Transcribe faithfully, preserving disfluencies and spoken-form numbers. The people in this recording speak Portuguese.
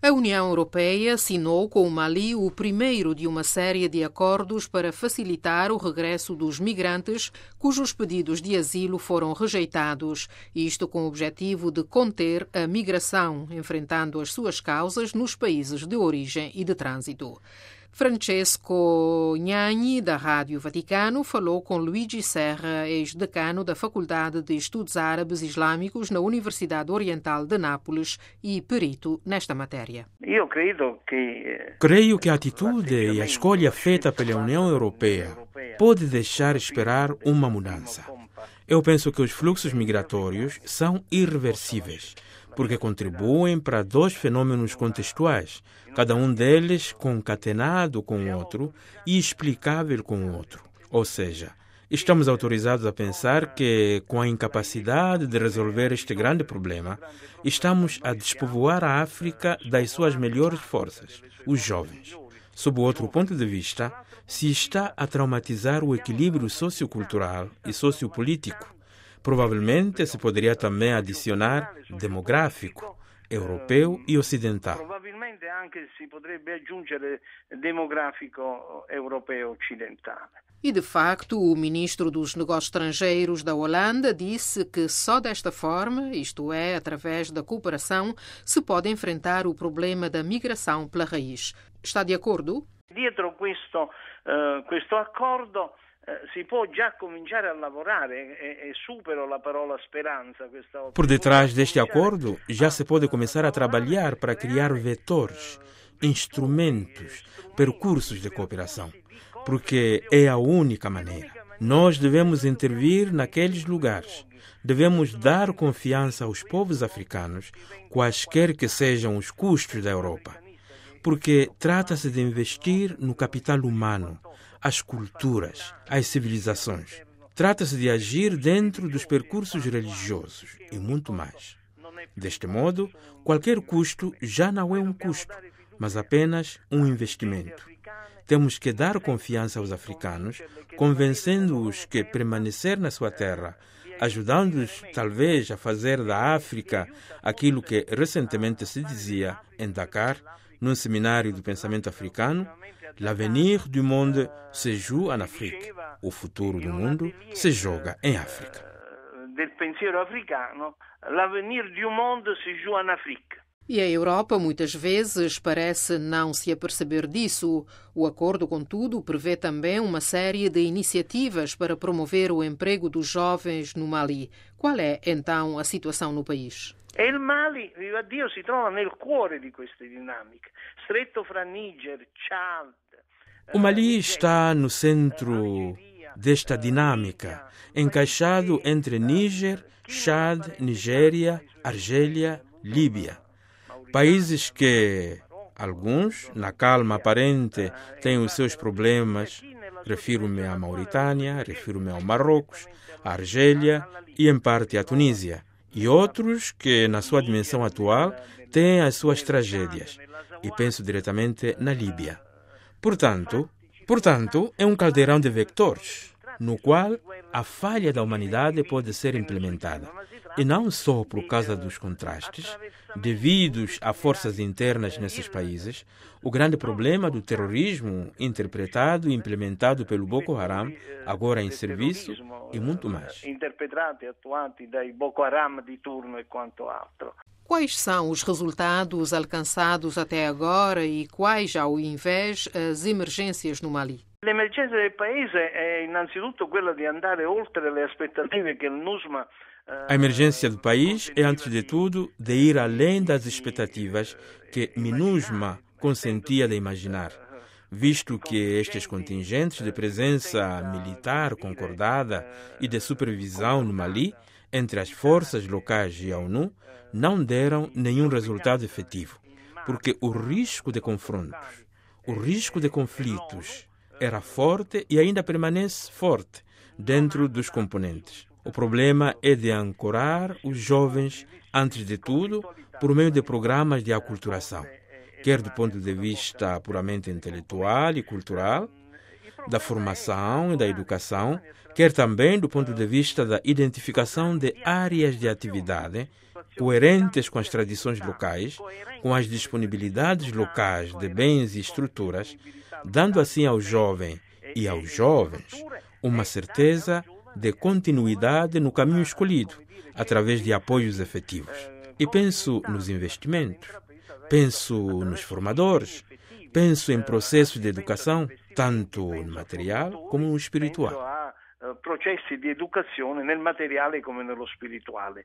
A União Europeia assinou com o Mali o primeiro de uma série de acordos para facilitar o regresso dos migrantes cujos pedidos de asilo foram rejeitados, isto com o objetivo de conter a migração, enfrentando as suas causas nos países de origem e de trânsito. Francesco Gnagni, da Rádio Vaticano, falou com Luigi Serra, ex-decano da Faculdade de Estudos Árabes e Islâmicos na Universidade Oriental de Nápoles e perito nesta matéria. Eu creio que... Creio que a atitude e a escolha feita pela União Europeia pode deixar esperar uma mudança. Eu penso que os fluxos migratórios são irreversíveis, porque contribuem para dois fenômenos contextuais, cada um deles concatenado com o outro e explicável com o outro. Ou seja, estamos autorizados a pensar que, com a incapacidade de resolver este grande problema, estamos a despovoar a África das suas melhores forças, os jovens. Sob outro ponto de vista, se está a traumatizar o equilíbrio sociocultural e sociopolítico. Provavelmente se poderia também adicionar demográfico, europeu e ocidental. Provavelmente anche si potrebbe aggiungere demografico europeo occidentale. E, de facto, o ministro dos Negócios Estrangeiros da Holanda disse que só desta forma, isto é, através da cooperação, se pode enfrentar o problema da migração pela raiz. Está de acordo? Dietro questo, uh, questo accordo si può già cominciare a lavorare e supero la parola speranza. Por detrás deste acordo, já se pode começar a trabalhar para criar vetores, instrumentos, percursos de cooperação, porque é a única maneira. Nós devemos intervir naqueles lugares. Devemos dar confiança aos povos africanos, quaisquer que sejam os custos da Europa, porque trata-se de investir no capital humano, as culturas, as civilizações. Trata-se de agir dentro dos percursos religiosos e muito mais. Deste modo, qualquer custo já não é um custo, mas apenas um investimento. Temos que dar confiança aos africanos, convencendo-os que permanecer na sua terra, ajudando-os talvez a fazer da África aquilo que recentemente se dizia em Dakar, num seminário do pensamento africano: l'avenir du monde se joue en Afrique. O futuro do mundo se joga em África. Del pensiero africano, l'avenir du monde se joue en Afrique. E a Europa muitas vezes parece não se aperceber disso. O acordo, contudo, prevê também uma série de iniciativas para promover o emprego dos jovens no Mali. Qual é, então, a situação no país? E il Mali, viva Dio, si trova nel cuore di queste dinamiche, stretto fra Niger, Chad. O Mali está no centro desta dinâmica, encaixado entre Níger, Chad, Nigéria, Argélia, Líbia. Países que, alguns, na calma aparente, têm os seus problemas. Refiro-me à Mauritânia, refiro-me ao Marrocos, à Argélia e, em parte, à Tunísia. E outros que, na sua dimensão atual, têm as suas tragédias. E penso diretamente na Líbia. Portanto, portanto, é um caldeirão de vectores, no qual a falha da humanidade pode ser implementada. E não só por causa dos contrastes, devidos a forças internas nesses países, o grande problema do terrorismo interpretado e implementado pelo Boko Haram, agora em serviço, e muito mais. Interpretati e attuati dai Boko Haram di turno e quanto altro. Quais são os resultados alcançados até agora e quais, ao invés, as emergências no Mali? L'emergenza del paese è innanzitutto quella di andare oltre le aspettative che il NUSMA. A emergência do país é, antes de tudo, de ir além das expectativas que MINUSMA consentia de imaginar, visto que estes contingentes de presença militar concordada e de supervisão no Mali, entre as forças locais e a ONU, não deram nenhum resultado efetivo, porque o risco de confrontos, o risco de conflitos era forte e ainda permanece forte dentro dos componentes. O problema é de ancorar os jovens, antes de tudo, por meio de programas de aculturação, quer do ponto de vista puramente intelectual e cultural, da formação e da educação, quer também do ponto de vista da identificação de áreas de atividade coerentes com as tradições locais, com as disponibilidades locais de bens e estruturas, dando assim ao jovem e aos jovens uma certeza de continuidade no caminho escolhido, através de apoios efetivos. E penso nos investimentos, penso nos formadores, penso em processos de educação, tanto no material como no espiritual. Processi di educazione nel materiale come nello spirituale.